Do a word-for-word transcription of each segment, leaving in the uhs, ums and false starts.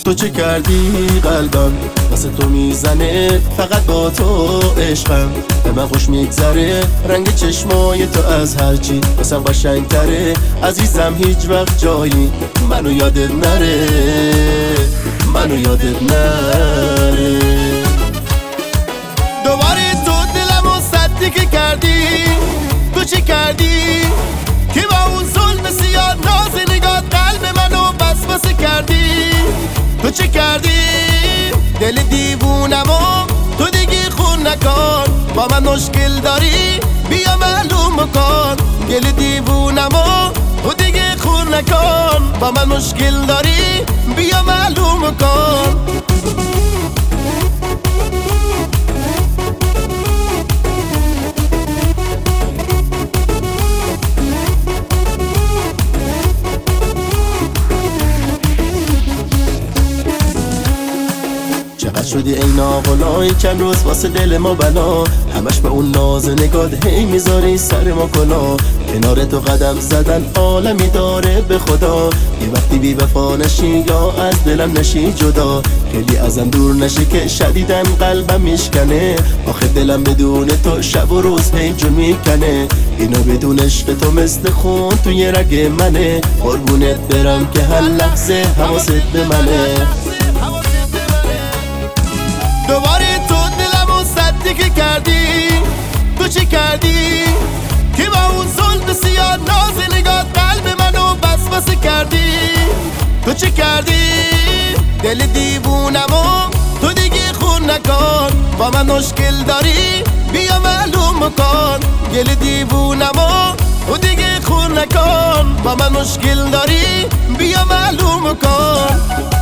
تو چه کردی قلبم واسه تو میزنه، فقط با تو عشقم به من خوش میگذره. رنگ چشمای تو از هرچی واسم قشنگتره. عزیزم هیچ وقت جایی منو یادت نره، منو یادت نره. دوباره تو دلمو سدی که کردی، تو چی کردی که با اون ظلم سیاه ناز نگات قلب منو وسوسه کردی؟ تو چی کردی دل دیوونمو تو دیگه خون نکن. با من مشکل داری بیا معلوم کن. دل دیوونمو تو دیگه خون نکن. با من مشکل داری بیا معلوم کن. چقدر شدی ای ناقلای چند روز واسه دل ما بلا، همش به اون ناز نگات هی میذاری سر ما کلا. کنار تو قدم زدن عالمی داره به خدا، یه وقتی بی وفا نشی یا از دلم نشی جدا. خیلی ازم دور نشی که شدیدن قلبم میشکنه. آخه دلم بدون تو شب و روز هی جون میکنه. اینو بدون عشق تو مثل خون توی رگ منه. قربونت برم که هر لحظه حواست به منه. دوباره تو دلمو سدی که کردی، تو چی کردی که با اون ظلم سیاه ناز نگات قلب منو وسوسه کردی؟ تو چی کردی دل دیوونمو تو دیگه خون نکن. با من مشکل داری بیا معلوم کن. دل دیوونمو تو دیگه خون نکن. با من مشکل داری بیا معلوم کن.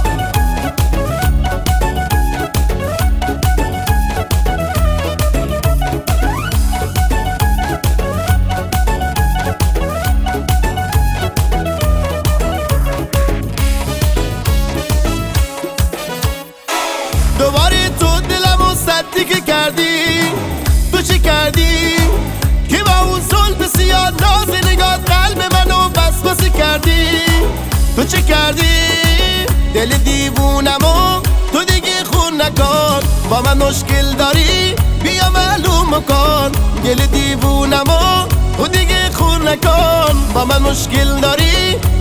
دوباره تو دلمو سدی که کردی، تو چی کردی که با اون ظلم سیاه ناز نگات قلب منو وسوسه کردی؟ تو چی کردی دل دیوونمو تو دیگه خون نکن. با من مشکل داری بیا معلوم کن. دل دیوونمو تو دیگه خون نکن. با من مشکل داری